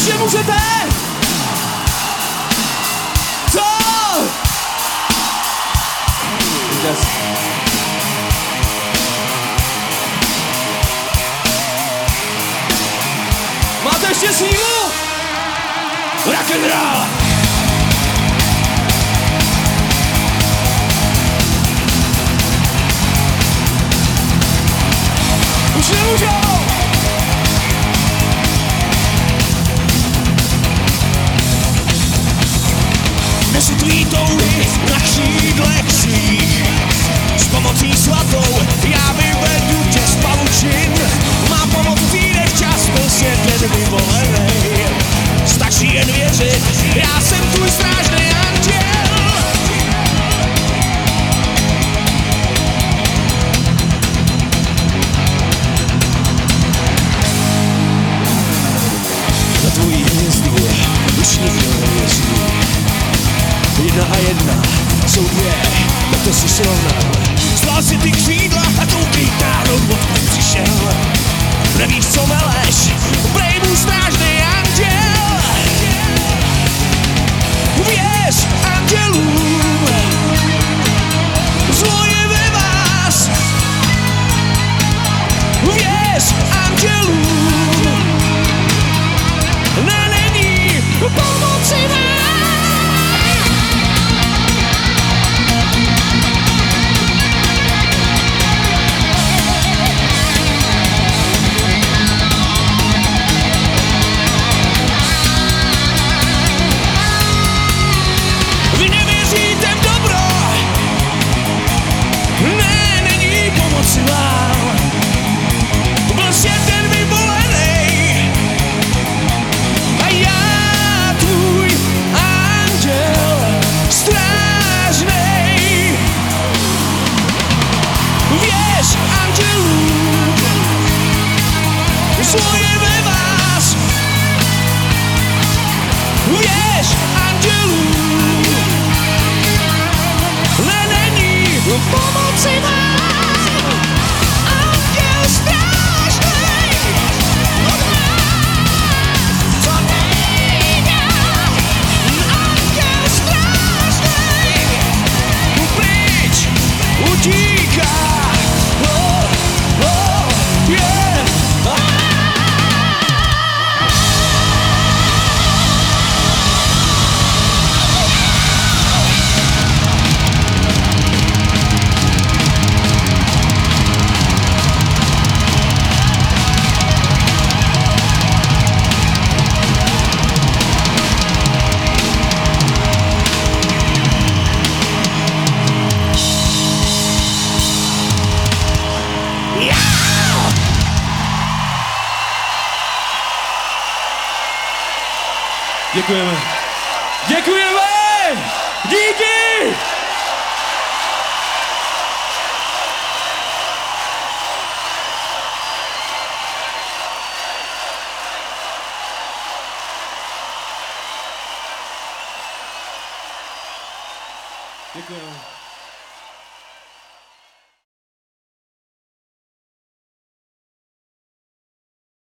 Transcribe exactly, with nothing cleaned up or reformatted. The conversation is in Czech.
Už nemůžete! Co? Yes. Máte ještě sílu? Rock'n'roll! Už nemůžou! Nesu tvý touhy na křídlech svých. S pomocí svatou já vyvedu tě z pavučin. Mám pomoc přijde včas, byl svět jen vyvolenej. Stačí jen věřit, já jsem tvůj strážný anděl. Na tvojí hvězdu už nikdo nevěří. Jedna a jedna jsou dvě, tak to si srovnal. Zval si ty křídla a koukej táhnout, odkud přišel. Nevíš, co meleš, prej můj strážný anděl. Věř andělům, zlo je ve vás. Věř andělům, ne, není pomoci vám. Byl svět jen vyvolenej a já tvůj anděl strážnej. Věř andělům, zlo je ve vás. Věř andělům, ne, není pomoci vám. Děkujeme. Děkujeme! Díky! Děkujeme.